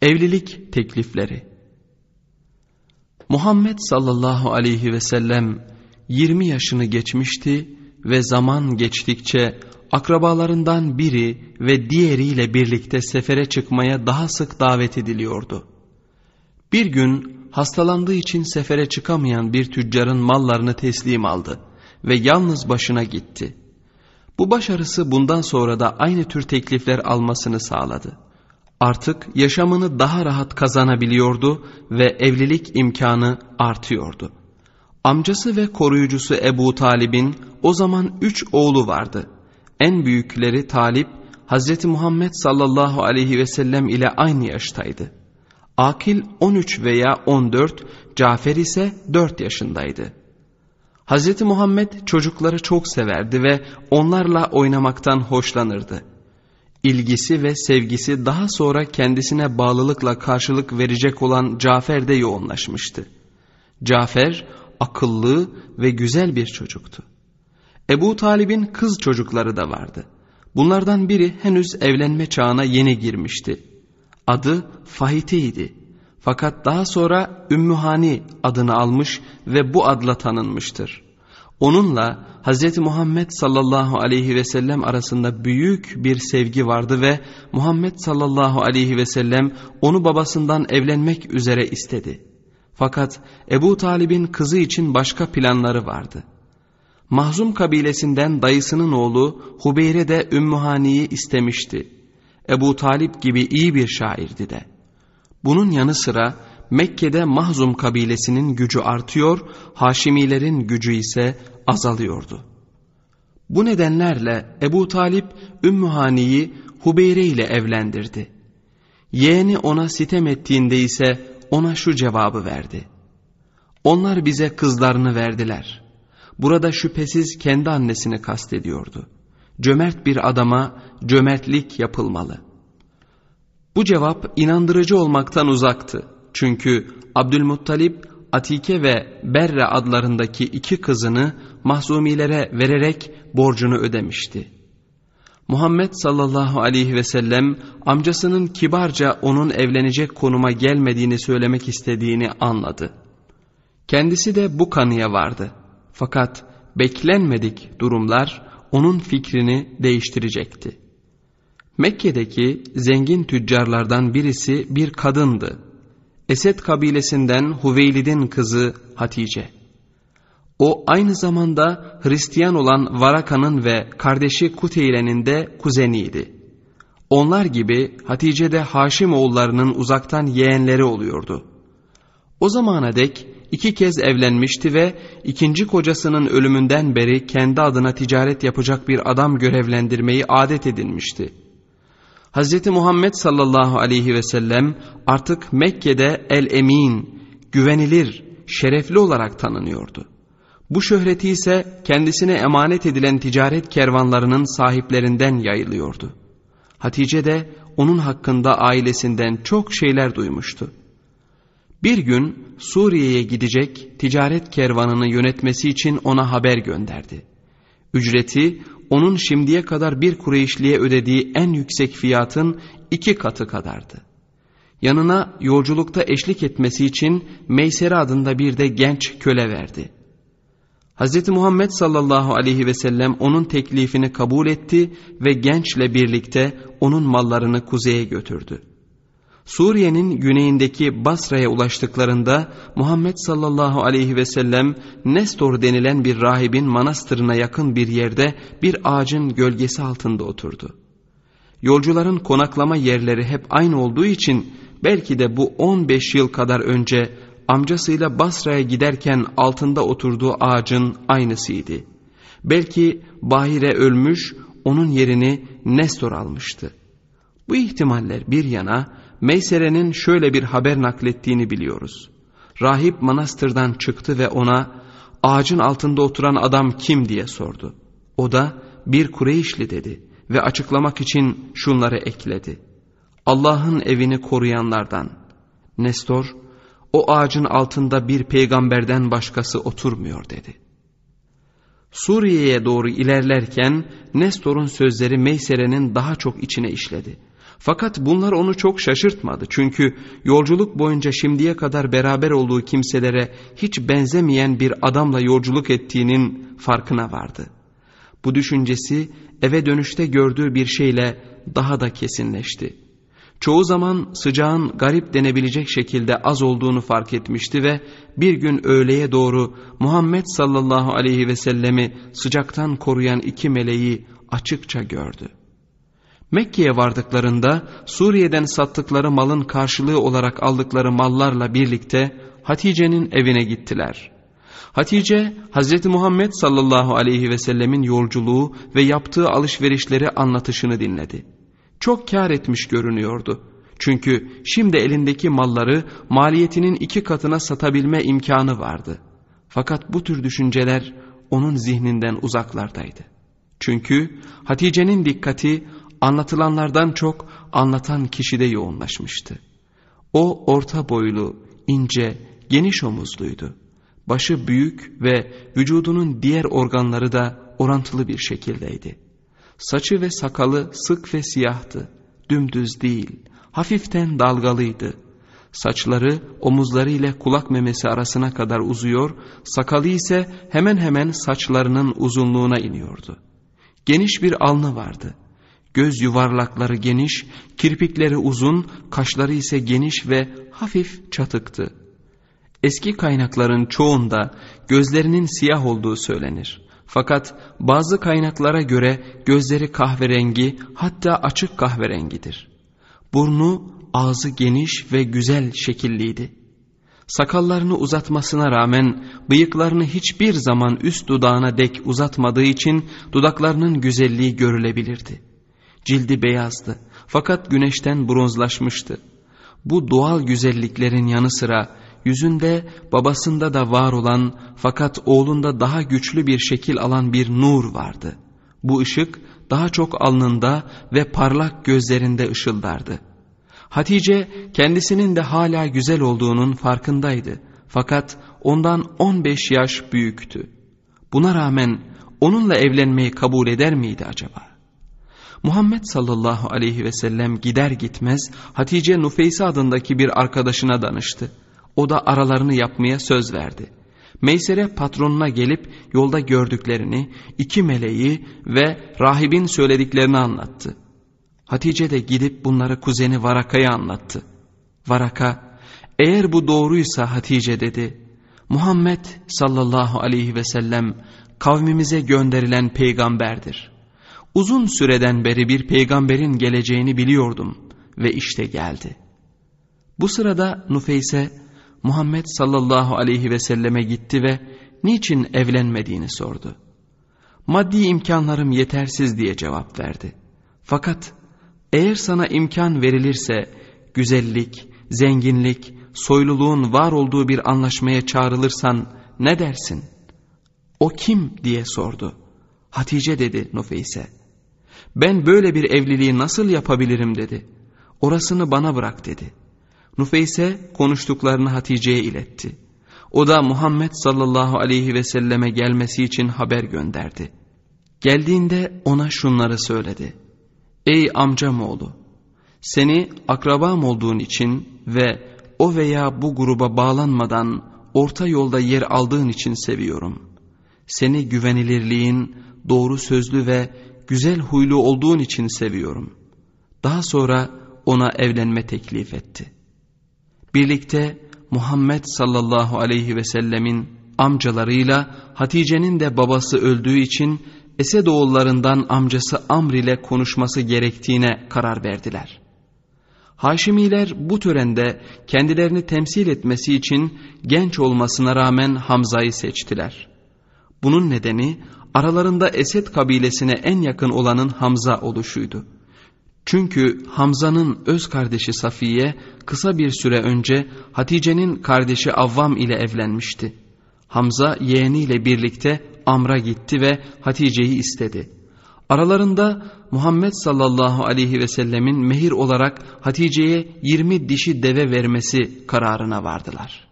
Evlilik teklifleri. Muhammed sallallahu aleyhi ve sellem 20 yaşını geçmişti ve zaman geçtikçe akrabalarından biri ve diğeriyle birlikte sefere çıkmaya daha sık davet ediliyordu. Bir gün hastalandığı için sefere çıkamayan bir tüccarın mallarını teslim aldı ve yalnız başına gitti. Bu başarısı bundan sonra da aynı tür teklifler almasını sağladı. Artık yaşamını daha rahat kazanabiliyordu ve evlilik imkanı artıyordu. Amcası ve koruyucusu Ebu Talib'in o zaman 3 oğlu vardı. En büyükleri Talip, Hazreti Muhammed sallallahu aleyhi ve sellem ile aynı yaştaydı. Akil 13 veya 14, Cafer ise 4 yaşındaydı. Hazreti Muhammed çocukları çok severdi ve onlarla oynamaktan hoşlanırdı. İlgisi ve sevgisi daha sonra kendisine bağlılıkla karşılık verecek olan Cafer'de yoğunlaşmıştı. Cafer akıllı ve güzel bir çocuktu. Ebu Talib'in kız çocukları da vardı. Bunlardan biri henüz evlenme çağına yeni girmişti. Adı Fahite'ydi. Fakat daha sonra Ümmühani adını almış ve bu adla tanınmıştır. Onunla Hz. Muhammed sallallahu aleyhi ve sellem arasında büyük bir sevgi vardı ve Muhammed sallallahu aleyhi ve sellem onu babasından evlenmek üzere istedi. Fakat Ebu Talib'in kızı için başka planları vardı. Mahzum kabilesinden dayısının oğlu Hubeyre de Ümmühani'yi istemişti. Ebu Talip gibi iyi bir şairdi de. Bunun yanı sıra Mekke'de Mahzum kabilesinin gücü artıyor, Haşimilerin gücü ise azalıyordu. Bu nedenlerle Ebu Talip Ümmühani'yi Hubeyre ile evlendirdi. Yeğeni ona sitem ettiğinde ise ona şu cevabı verdi: "Onlar bize kızlarını verdiler." Burada şüphesiz kendi annesini kastediyordu. Cömert bir adama cömertlik yapılmalı. Bu cevap inandırıcı olmaktan uzaktı. Çünkü Abdülmuttalip, Atike ve Berre adlarındaki 2 kızını Mahzumilere vererek borcunu ödemişti. Muhammed sallallahu aleyhi ve sellem amcasının kibarca onun evlenecek konuma gelmediğini söylemek istediğini anladı. Kendisi de bu kanıya vardı. Fakat beklenmedik durumlar onun fikrini değiştirecekti. Mekke'deki zengin tüccarlardan birisi bir kadındı. Esed kabilesinden Hüveylid'in kızı Hatice. O aynı zamanda Hristiyan olan Varaka'nın ve kardeşi Kuteyle'nin de kuzeniydi. Onlar gibi Hatice de Haşim oğullarının uzaktan yeğenleri oluyordu. O zamana dek 2 kez evlenmişti ve 2. kocasının ölümünden beri kendi adına ticaret yapacak bir adam görevlendirmeyi adet edinmişti. Hz. Muhammed sallallahu aleyhi ve sellem artık Mekke'de el-emin, güvenilir, şerefli olarak tanınıyordu. Bu şöhreti ise kendisine emanet edilen ticaret kervanlarının sahiplerinden yayılıyordu. Hatice de onun hakkında ailesinden çok şeyler duymuştu. Bir gün Suriye'ye gidecek ticaret kervanını yönetmesi için ona haber gönderdi. Ücreti onun şimdiye kadar bir Kureyşli'ye ödediği en yüksek fiyatın 2 katı kadardı. Yanına yolculukta eşlik etmesi için Meysere adında bir de genç köle verdi. Hz. Muhammed sallallahu aleyhi ve sellem onun teklifini kabul etti ve gençle birlikte onun mallarını kuzeye götürdü. Suriye'nin güneyindeki Basra'ya ulaştıklarında Muhammed sallallahu aleyhi ve sellem Nestor denilen bir rahibin manastırına yakın bir yerde bir ağacın gölgesi altında oturdu. Yolcuların konaklama yerleri hep aynı olduğu için belki de bu 15 yıl kadar önce amcasıyla Basra'ya giderken altında oturduğu ağacın aynısıydı. Belki Bahire ölmüş, onun yerini Nestor almıştı. Bu ihtimaller bir yana, Meysere'nin şöyle bir haber naklettiğini biliyoruz. Rahip manastırdan çıktı ve ona ağacın altında oturan adam kim diye sordu. O da bir Kureyşli dedi ve açıklamak için şunları ekledi: Allah'ın evini koruyanlardan. Nestor, o ağacın altında bir peygamberden başkası oturmuyor dedi. Suriye'ye doğru ilerlerken Nestor'un sözleri Meysere'nin daha çok içine işledi. Fakat bunlar onu çok şaşırtmadı. Çünkü yolculuk boyunca şimdiye kadar beraber olduğu kimselere hiç benzemeyen bir adamla yolculuk ettiğinin farkına vardı. Bu düşüncesi eve dönüşte gördüğü bir şeyle daha da kesinleşti. Çoğu zaman sıcağın garip denebilecek şekilde az olduğunu fark etmişti ve bir gün öğleye doğru Muhammed sallallahu aleyhi ve sellemi sıcaktan koruyan iki meleği açıkça gördü. Mekke'ye vardıklarında Suriye'den sattıkları malın karşılığı olarak aldıkları mallarla birlikte Hatice'nin evine gittiler. Hatice, Hz. Muhammed sallallahu aleyhi ve sellemin yolculuğu ve yaptığı alışverişleri anlatışını dinledi. Çok kâr etmiş görünüyordu. Çünkü şimdi elindeki malları maliyetinin 2 katına satabilme imkanı vardı. Fakat bu tür düşünceler onun zihninden uzaklardaydı. Çünkü Hatice'nin dikkati anlatılanlardan çok anlatan kişide yoğunlaşmıştı. O orta boylu, ince, geniş omuzluydu. Başı büyük ve vücudunun diğer organları da orantılı bir şekildeydi. Saçı ve sakalı sık ve siyahtı, dümdüz değil, hafiften dalgalıydı. Saçları omuzları ile kulak memesi arasına kadar uzuyor, sakalı ise hemen hemen saçlarının uzunluğuna iniyordu. Geniş bir alnı vardı. Göz yuvarlakları geniş, kirpikleri uzun, kaşları ise geniş ve hafif çatıktı. Eski kaynakların çoğunda gözlerinin siyah olduğu söylenir. Fakat bazı kaynaklara göre gözleri kahverengi, hatta açık kahverengidir. Burnu, ağzı geniş ve güzel şekilliydi. Sakallarını uzatmasına rağmen bıyıklarını hiçbir zaman üst dudağına dek uzatmadığı için dudaklarının güzelliği görülebilirdi. Cildi beyazdı fakat güneşten bronzlaşmıştı. Bu doğal güzelliklerin yanı sıra yüzünde babasında da var olan fakat oğlunda daha güçlü bir şekil alan bir nur vardı. Bu ışık daha çok alnında ve parlak gözlerinde ışıldardı. Hatice kendisinin de hala güzel olduğunun farkındaydı. Fakat ondan 15 yaş büyüktü. Buna rağmen onunla evlenmeyi kabul eder miydi acaba? Muhammed sallallahu aleyhi ve sellem gider gitmez Hatice Nufeyse adındaki bir arkadaşına danıştı. O da aralarını yapmaya söz verdi. Meysere patronuna gelip yolda gördüklerini, 2 meleği ve rahibin söylediklerini anlattı. Hatice de gidip bunları kuzeni Varaka'ya anlattı. Varaka, eğer bu doğruysa Hatice dedi, Muhammed sallallahu aleyhi ve sellem kavmimize gönderilen peygamberdir. Uzun süreden beri bir peygamberin geleceğini biliyordum ve işte geldi. Bu sırada Nufeyse Muhammed sallallahu aleyhi ve selleme gitti ve niçin evlenmediğini sordu. Maddi imkanlarım yetersiz diye cevap verdi. Fakat eğer sana imkan verilirse güzellik, zenginlik, soyluluğun var olduğu bir anlaşmaya çağrılırsan ne dersin? O kim diye sordu. Hatice dedi Nufeyse. Ben böyle bir evliliği nasıl yapabilirim dedi. Orasını bana bırak dedi. Nufeyse konuştuklarını Hatice'ye iletti. O da Muhammed sallallahu aleyhi ve selleme gelmesi için haber gönderdi. Geldiğinde ona şunları söyledi. Ey amcamoğlu, seni akrabam olduğun için ve o veya bu gruba bağlanmadan orta yolda yer aldığın için seviyorum. Seni güvenilirliğin, doğru sözlü ve güzel huylu olduğun için seviyorum. Daha sonra ona evlenme teklif etti. Birlikte Muhammed sallallahu aleyhi ve sellemin amcalarıyla Hatice'nin de babası öldüğü için Esedoğullarından amcası Amr ile konuşması gerektiğine karar verdiler. Haşimiler bu törende kendilerini temsil etmesi için genç olmasına rağmen Hamza'yı seçtiler. Bunun nedeni aralarında Esed kabilesine en yakın olanın Hamza oluşuydu. Çünkü Hamza'nın öz kardeşi Safiye kısa bir süre önce Hatice'nin kardeşi Avvam ile evlenmişti. Hamza yeğeniyle birlikte Amr'a gitti ve Hatice'yi istedi. Aralarında Muhammed sallallahu aleyhi ve sellemin mehir olarak Hatice'ye 20 dişi deve vermesi kararına vardılar.